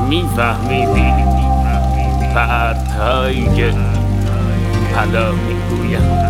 میفهمیدی پرتایی که حالا میگویم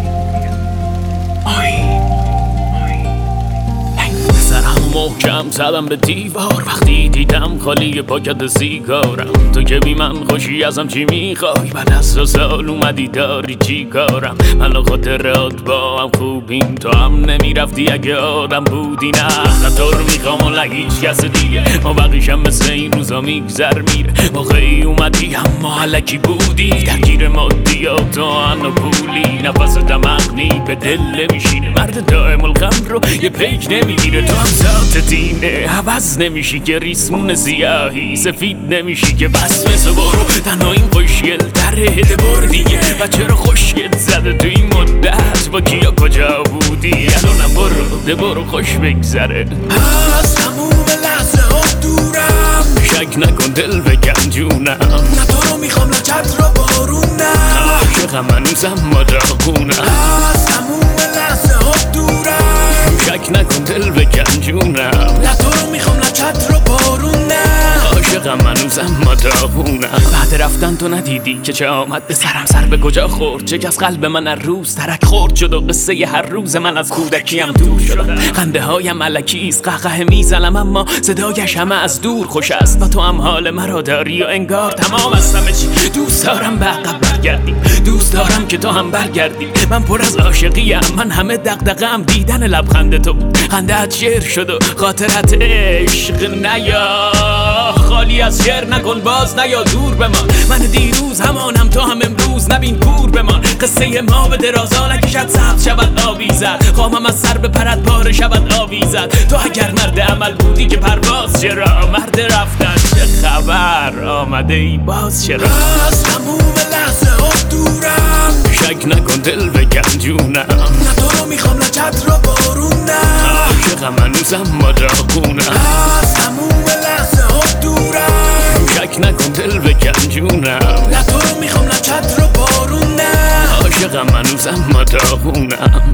سرم محکم زدم به دیوار وقتی دیدم خالی پاکت سیگارم. تو که بی من خوشی ازم چی میخوای؟ بعد از 2 سال اومدی داری چی کارم؟ من و خاطرات با هم خوبیم، تو هم نمیرفتی اگه آدم بودی. نه تو رو میخوام و نه هیچ کس دیگه، ما بقیشم مثل این روزا میگذر میره. موقعی اومدی اما علکی بودی، درگیر مادیات و ان و پولی. نفس دمغنی به دل نمیشینه، مرد دائم الغم رو یه پیک نمیگیره. تو هم ذات دینه عوض نمیشی که ریسمون سیاهی سفید نمیشی که بس مثل برو. تنها این خوشگل تره بر دیگه و چرا خوشگل زده تو این مدت؟ با کیا کجا بودی؟ الانم برو خوش بگذره. از تموم لحظه ها دورم، شک نکن دل بکن جونم. نه تو رو میخوام نه چتر و بارونم، عاشقم هنوزم ما داغونم. از تموم لحظه ها دورم، شک نکن دل بکن جونم. نه تو رو میخوام نه چتر و بارونم، عاشقم هنوزم ما داغونم. بعد رفتن تو ندیدی که چه آمد به سرم؟ سر به کجا خورد؟ چه از قلب من هر روز ترک خورد شد و قصه هر روز من از کودکیم دور شدم. خنده هایم الکیست قهقه میزنم اما صدایش همه از دور خوش است. و تو هم حال مرا داری و انگار تمام از همه چی. دوست دارم به عقب برگردی، دوست دارم که تو هم برگردی. من پر از عاشقیم، من همه دغدغه‌ام دیدن لبخند تو. خنده‌ات شعر شد و خاطرت عشق نیا. خالی از شعر نکن باز نیا دور بمان. من دیروز همانم تو هم امروز، نبین کور بمان. قصه ما به درازا نکشد سبز شود آویزد. خواهم از سر به پرد پاره شود آویزد. تو اگر مرد عمل بودی که پرواز چرا؟ مرد رفتن چه خبر؟ آمده ای باز چرا؟ از تموم لحظه ها دورم، شک نکن دل بکن جونم. نه تو رو میخوام نه چتر و بارونم، عاشقم هنوزم ما داغونم. از تموم لحظه ها دورم، شک نکن دل بکن جونم. نه تو رو میخوام نه چتر و بارونم، عاشقم هنوزم ما داغونم.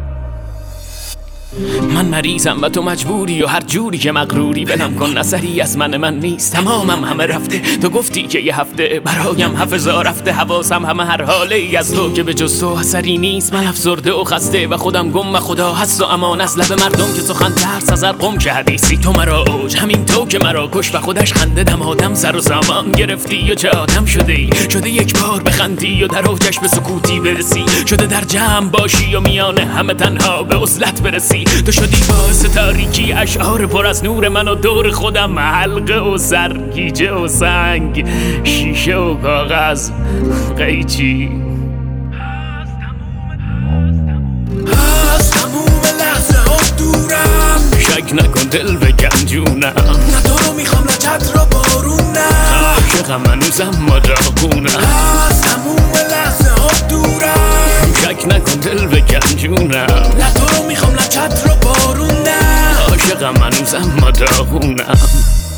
من مریضم و تو مجبوری و هر جوری که مغروری. بنم کن اثری از من نیست، تمامم همه رفته. تو گفتی که یه هفته برایم حافظا رفته. حواسم همه هر حاله ای از تو که به جز تو اثری نیست. من افسرده و خسته و خودم گم و خدا هست و امان از لب مردم که سخن ترس از هر قم که حدیثی. تو مرا اوج همین تو که مرا کش و خودش خنده دم آدم سر و سامان گرفتی و چه آدم شده ای. شده یک بار بخندی و در اوجش به سکوتی برسی. شده در جمع باشی و میانه همه تنها به عزلت برسی. تو شدی باعث تاریکی اشعار پر از نور من و دور خودم حلقه و سرگیجه و سنگ شیشه و کاغذ قیچی. از تموم لحظه ها دورم، شک نکن دل بکن جونم. نه تو رو میخوام نه چتر و بارونم، عاشقم هنوزم ما داغونم. از تموم لحظه ها دورم، شک نکن دل بکن جونم. نه تو رو میخوام نه چتر و بارونم، عاشقم هنوزم ما داغونم.